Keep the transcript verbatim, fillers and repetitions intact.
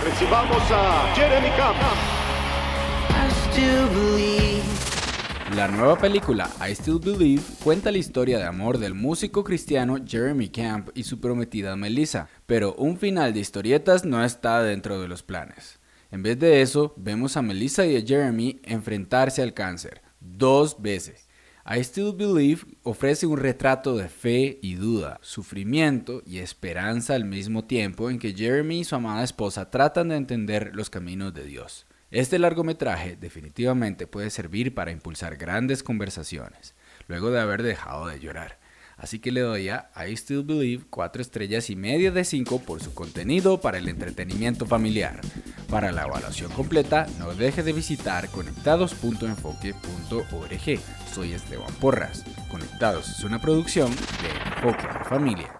Recibamos a Jeremy Camp. La nueva película I Still Believe cuenta la historia de amor del músico cristiano Jeremy Camp y su prometida Melissa, pero un final de historietas no está dentro de los planes. En vez de eso, vemos a Melissa y a Jeremy enfrentarse al cáncer, dos veces. I Still Believe ofrece un retrato de fe y duda, sufrimiento y esperanza al mismo tiempo en que Jeremy y su amada esposa tratan de entender los caminos de Dios. Este largometraje definitivamente puede servir para impulsar grandes conversaciones, luego de haber dejado de llorar. Así que le doy a I Still Believe cuatro estrellas y media de cinco por su contenido para el entretenimiento familiar. Para la evaluación completa, no deje de visitar conectados punto enfoque punto org. Soy Esteban Porras. Conectados es una producción de Enfoque a la Familia.